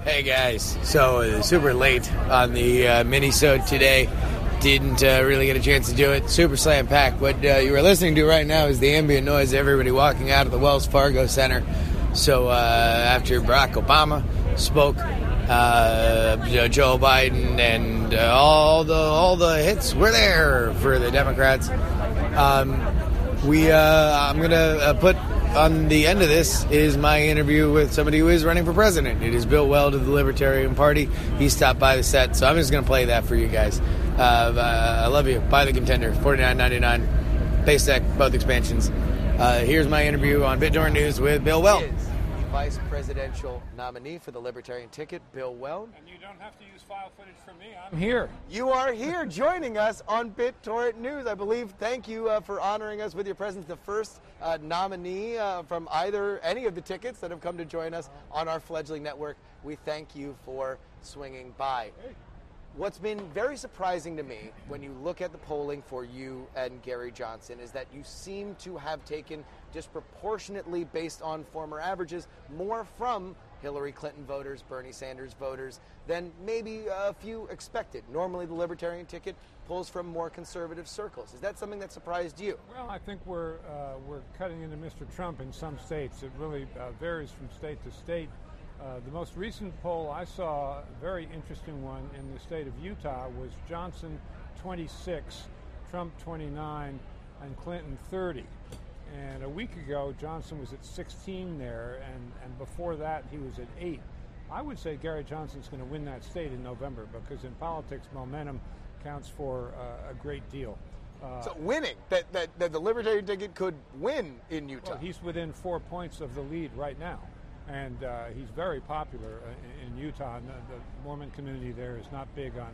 Hey guys, so super late on the mini-sode today. Didn't really get a chance to do it. Super slam packed. What you were listening to right now is the ambient noise of everybody walking out of the Wells Fargo Center. So after Barack Obama spoke, Joe Biden and all the hits were there for the Democrats. I'm gonna put on the end of this is my interview with somebody who is running for president. It is Bill Weld of the Libertarian Party. He stopped by the set, so I'm just going to play that for you guys. I love you. Buy the Contender, $49.99. Base deck, both expansions. Here's my interview on BitTorrent News with Bill Weld. Vice presidential nominee for the Libertarian ticket, Bill Weld. And you don't have to use file footage from me. I'm here. You are here joining us on BitTorrent News. I believe, thank you for honoring us with your presence, the first nominee from any of the tickets that have come to join us on our fledgling network. We thank you for swinging by. Hey. What's been very surprising to me when you look at the polling for you and Gary Johnson is that you seem to have taken disproportionately, based on former averages, more from Hillary Clinton voters, Bernie Sanders voters, than maybe a few expected. Normally the Libertarian ticket pulls from more conservative circles. Is that something that surprised you? Well, I think we're cutting into Mr. Trump in some states. It really varies from state to state. The most recent poll I saw, a very interesting one in the state of Utah, was Johnson 26, Trump 29, and Clinton 30. And a week ago, Johnson was at 16 there, and before that, he was at 8. I would say Gary Johnson's going to win that state in November because in politics, momentum counts for a great deal. So winning, that the Libertarian ticket could win in Utah. Well, he's within 4 points of the lead right now. And he's very popular in Utah. And the Mormon community there is not big on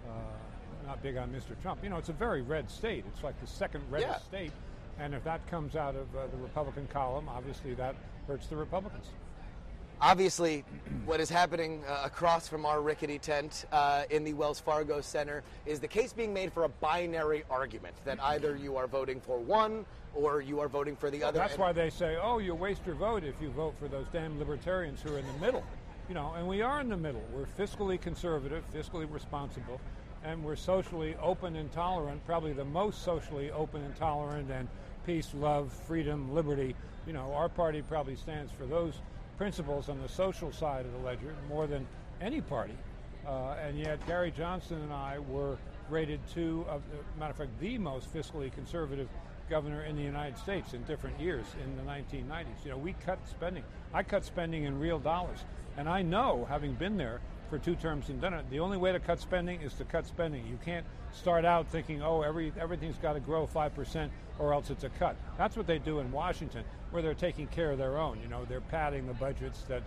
Mr. Trump. You know, it's a very red state. It's like the second reddest state. And if that comes out of the Republican column, obviously that hurts the Republicans. Obviously, what is happening across from our rickety tent in the Wells Fargo Center is the case being made for a binary argument that either you are voting for one or you are voting for the other. That's why they say, oh, you waste your vote if you vote for those damn libertarians who are in the middle. You know, and we are in the middle. We're fiscally conservative, fiscally responsible, and we're socially open and tolerant, probably the most socially open and tolerant, and peace, love, freedom, liberty. You know, our party probably stands for those principles on the social side of the ledger more than any party. And yet Gary Johnson and I were rated matter of fact, the most fiscally conservative governor in the United States in different years in the 1990s. You know, we cut spending. I cut spending in real dollars. And I know, having been there for 2 terms and done it, the only way to cut spending is to cut spending. You can't start out thinking, oh, everything's got to grow 5% or else it's a cut. That's what they do in Washington, where they're taking care of their own. You know, they're padding the budgets that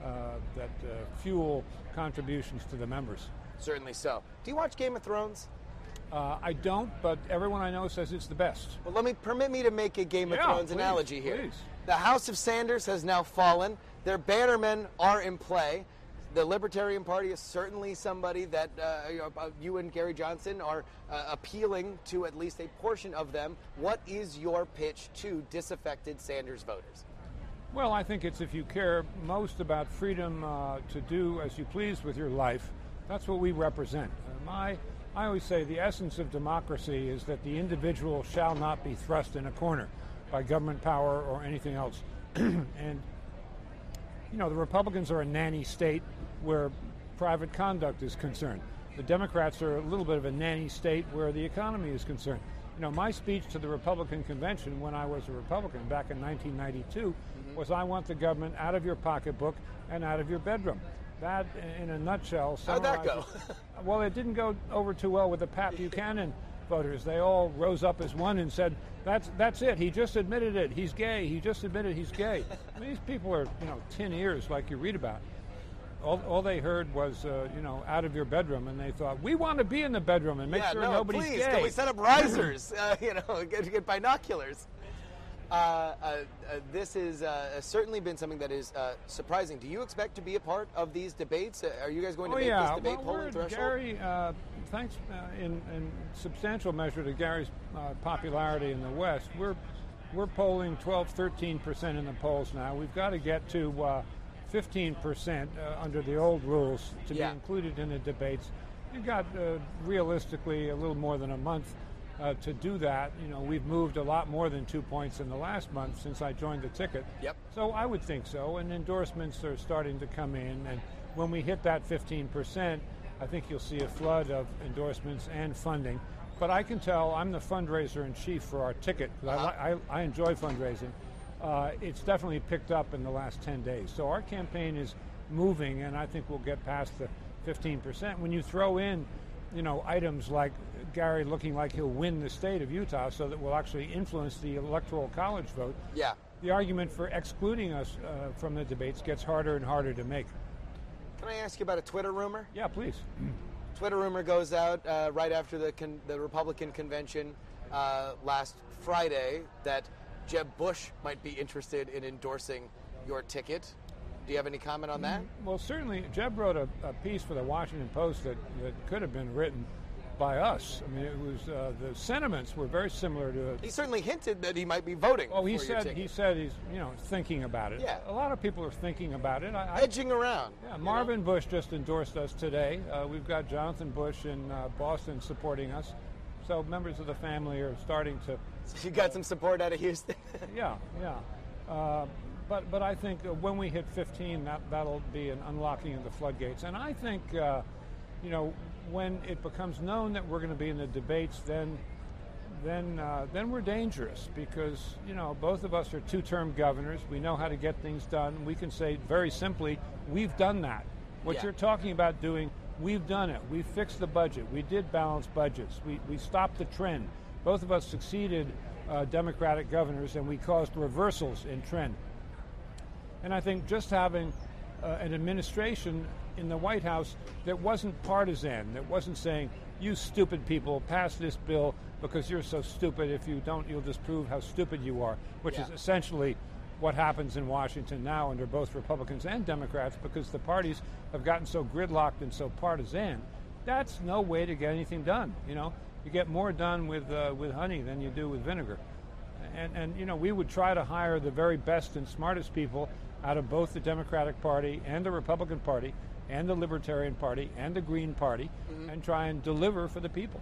fuel contributions to the members. Certainly so. Do you watch Game of Thrones? I don't, but everyone I know says it's the best. Well, permit me to make a Game of Thrones analogy here. Please. The House of Sanders has now fallen. Their bannermen are in play. The Libertarian Party is certainly somebody that you and Gary Johnson are appealing to at least a portion of them. What is your pitch to disaffected Sanders voters? Well, I think it's if you care most about freedom to do as you please with your life, that's what we represent. I always say the essence of democracy is that the individual shall not be thrust in a corner by government power or anything else. And, you know, the Republicans are a nanny state where private conduct is concerned. The Democrats are a little bit of a nanny state where the economy is concerned. You know, my speech to the Republican convention when I was a Republican back in 1992 was, I want the government out of your pocketbook and out of your bedroom. That, in a nutshell, how'd that go? Well, it didn't go over too well with the Pat Buchanan voters. They all rose up as one and said, that's it. He just admitted it. He's gay. He just admitted he's gay. I mean, these people are, you know, tin ears like you read about. All they heard was, out of your bedroom, and they thought, we want to be in the bedroom and make sure nobody's please, gay. Can we set up risers, get binoculars? This has certainly been something that is surprising. Do you expect to be a part of these debates? Are you guys going to make this debate polling threshold? Gary, thanks in substantial measure to Gary's popularity in the West, we're polling 12, 13% in the polls now. We've got to get to 15% under the old rules to be included in the debates. You got realistically a little more than a month to do that. You know, we've moved a lot more than 2 points in the last month since I joined the ticket. Yep. So I would think so, and endorsements are starting to come in, and when we hit that 15%, I think you'll see a flood of endorsements and funding. But I can tell I'm the fundraiser in chief for our ticket. I enjoy fundraising. It's definitely picked up in the last 10 days. So our campaign is moving, and I think we'll get past the 15%. When you throw in, you know, items like Gary looking like he'll win the state of Utah so that will actually influence the Electoral College vote, the argument for excluding us from the debates gets harder and harder to make. Can I ask you about a Twitter rumor? Yeah, please. Twitter rumor goes out right after the Republican convention last Friday that Jeb Bush might be interested in endorsing your ticket. Do you have any comment on that? Well, certainly, Jeb wrote a piece for the Washington Post that could have been written by us. I mean, it was the sentiments were very similar to. He certainly hinted that he might be voting. Oh, he said he's thinking about it. Yeah, a lot of people are thinking about it. Edging around. Yeah, Marvin Bush just endorsed us today. We've got Jonathan Bush in Boston supporting us. So members of the family are starting to. So you got some support out of Houston. Yeah. But I think when we hit 15, that'll be an unlocking of the floodgates. And I think, when it becomes known that we're going to be in the debates, then we're dangerous because, both of us are two-term governors. We know how to get things done. We can say very simply, we've done that. What you're talking about doing, we've done it. We fixed the budget. We did balanced budgets. We stopped the trend. Both of us succeeded Democratic governors, and we caused reversals in trend. And I think just having an administration in the White House that wasn't partisan, that wasn't saying, you stupid people, pass this bill because you're so stupid. If you don't, you'll just prove how stupid you are, which is essentially what happens in Washington now under both Republicans and Democrats because the parties have gotten so gridlocked and so partisan. That's no way to get anything done. You get more done with honey than you do with vinegar. And we would try to hire the very best and smartest people out of both the Democratic Party and the Republican Party and the Libertarian Party and the Green Party and try and deliver for the people.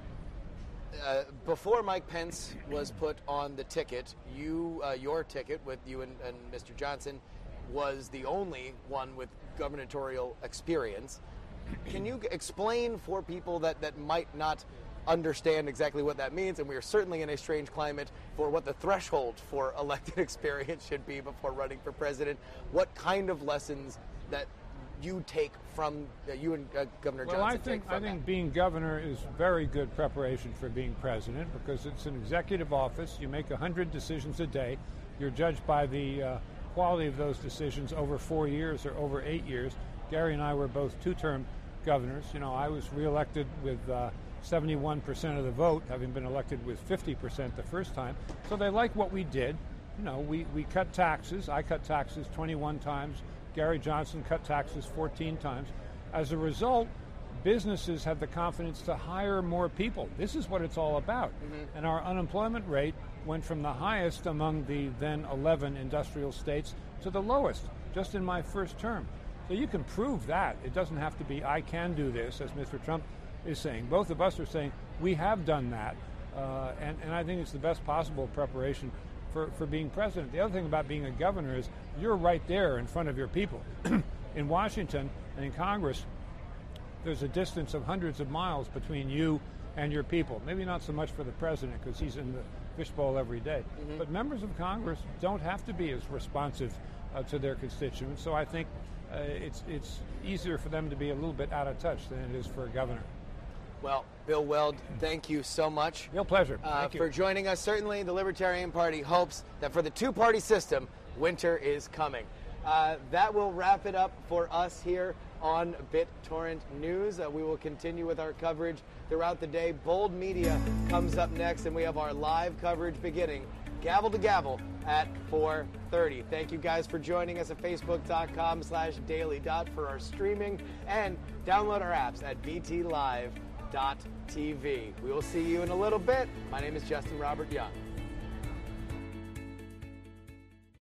Before Mike Pence was put on the ticket, your ticket with you and Mr. Johnson was the only one with gubernatorial experience. Can you explain for people that might not understand exactly what that means, and we are certainly in a strange climate for what the threshold for elected experience should be before running for president, what kind of lessons that you take from you and Governor Johnson I think being governor is very good preparation for being president because it's an executive office. You make 100 decisions a day. You're judged by the quality of those decisions over 4 years or over 8 years. Gary and I were both two-term governors. I was reelected with 71% of the vote, having been elected with 50% the first time. So they like what we did. We cut taxes. I cut taxes 21 times. Gary Johnson cut taxes 14 times. As a result, businesses have the confidence to hire more people. This is what it's all about. And our unemployment rate went from the highest among the then 11 industrial states to the lowest, just in my first term. So you can prove that. It doesn't have to be, I can do this, as Mr. Trump is saying. Both of us are saying we have done that, and I think it's the best possible preparation for being president. The other thing about being a governor is you're right there in front of your people. In Washington and in Congress, there's a distance of hundreds of miles between you and your people. Maybe not so much for the president because he's in the fishbowl every day, but members of Congress don't have to be as responsive to their constituents. So I think it's easier for them to be a little bit out of touch than it is for a governor. Well, Bill Weld, thank you so much. Real pleasure. Thank you for joining us. Certainly, the Libertarian Party hopes that for the two-party system, winter is coming. That will wrap it up for us here on BitTorrent News. We will continue with our coverage throughout the day. Bold Media comes up next, and we have our live coverage beginning gavel to gavel at 4:30. Thank you guys for joining us at facebook.com/dailydot for our streaming, and download our apps at btlive.tv. We will see you in a little bit. My name is Justin Robert Young.